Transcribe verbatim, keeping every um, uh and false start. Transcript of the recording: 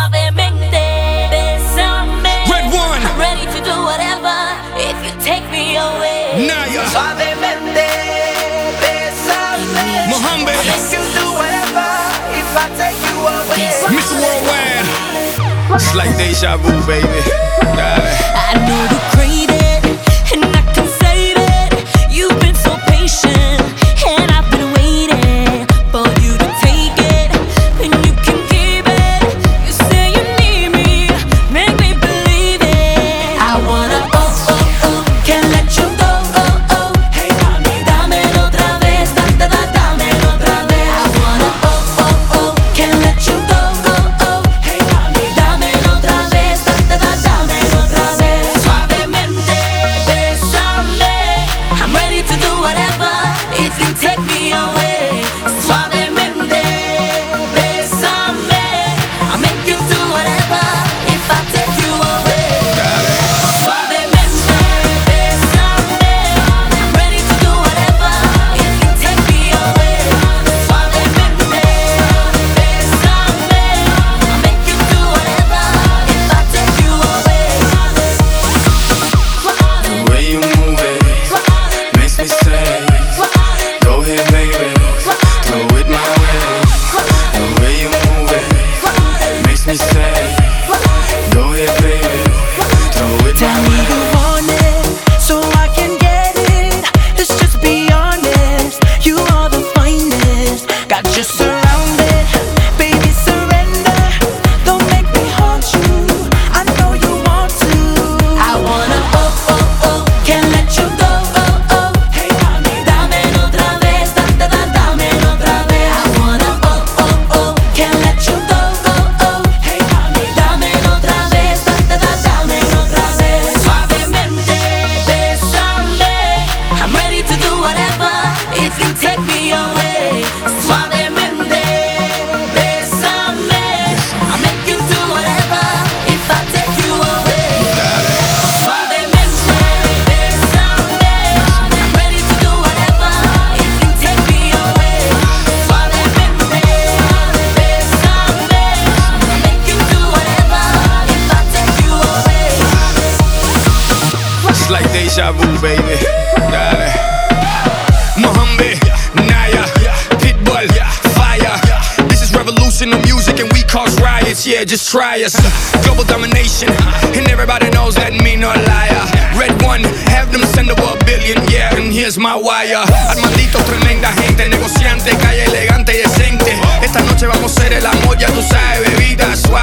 Suavemente, bésame. Red One. I'm ready to do whatever if you take me away. Naya. Suavemente, bésame. Mohammed. I make you do whatever if I take you away. Mister Worldwide. It's like deja vu, baby. Dale. I know you crave it, and I can save it. You've been so patient, and I've been waiting for you to take it, and you can keep it. You say you need me, make me believe it. I wanna oh oh oh, can't let you go oh oh. Hey mami, dámelo otra vez, da da da, dámelo otra vez. I wanna oh oh oh, can't let you go oh oh. Hey mami, dámelo otra vez, da da da, dámelo otra vez. Suavemente, bésame. I'm ready to do whatever if you take me away. Suavemente, bésame. I'll make you do whatever if I take you away. Suavemente, bésame. I'm ready to do whatever if you take me away. Suavemente, bésame. I'll make you do whatever if I take you away. The way you move it makes me say, go ahead, baby, throw it my way. The way you move it makes me say, go ahead, baby, throw it Tell my me way. you want it, so I can get it. Let's just be honest, you are the finest. Got you surrounded, baby surrender. Don't make me haunt you, I know you want to. I wanna oh oh oh, can't let you go oh oh. Hey mami, dámelo otra vez, da da da, dámelo otra vez. I wanna oh oh oh, can't let you go oh oh. Hey mami, dámelo otra vez, da da da, dámelo otra vez. Suavemente, bésame. I'm ready to do whatever if you take me away. Suavemente, bésame. I'll make you do whatever if I take you away. Suavemente, bésame. I'm ready to do whatever if you take me away. Suavemente, bésame. I'll make you do whatever if I take you away. It's like deja vu, baby. Dale. Mohammed, Naya, Pitbull, fire. This is revolution of music and we cause riots. Yeah, just try us. Global domination, and everybody knows that me no liar. Red One, have them send over a billion. Yeah, and here's my wire. Armandito, tremenda gente, negociante, calle elegante y decente. Esta noche vamos a hacer el amor, ya tú sabes, bebida, suave.